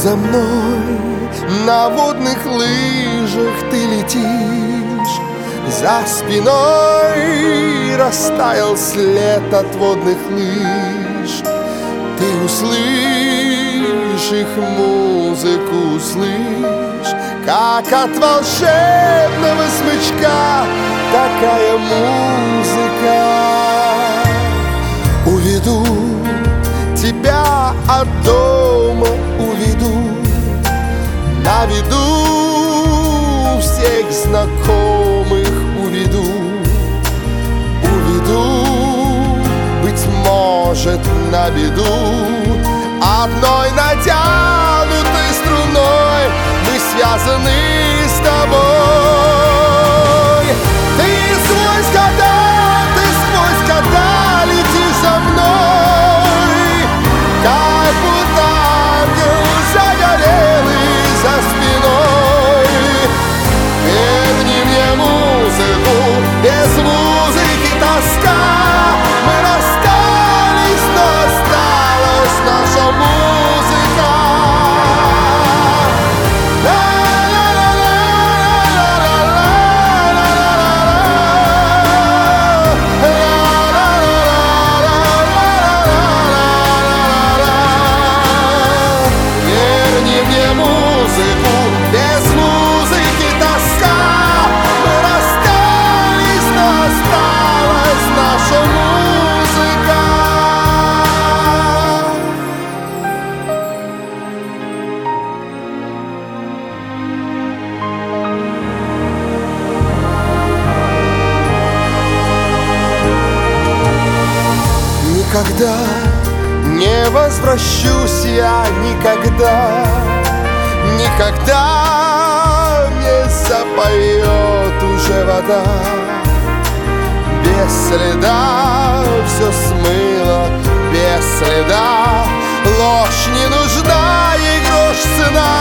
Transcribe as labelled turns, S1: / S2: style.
S1: за мной, на водных лыжах ты летишь. За спиной растаял след от водных лыж. Ты услышь их музыку, услышь, как от волшебного смычка такая музыка. Уведу тебя от дома, уведу, наведу всех знакомых, уведу, уведу, быть может, на беду. Одной натянутой струной мы связаны с тобой. Ты сквозь года летишь за мной, как будто ангел загорелый за спиной. Верни мне музыку, без музыки тоска. Мы расстались, но осталась наша музыка. Верни мне музыку, без музыки тоска. Мы расстались, но осталась наша музыка. Никогда не возвращусь я, никогда, никогда не запоет уже вода. Без следа все смыло, без следа. Ложь не нужна, ей грош цена.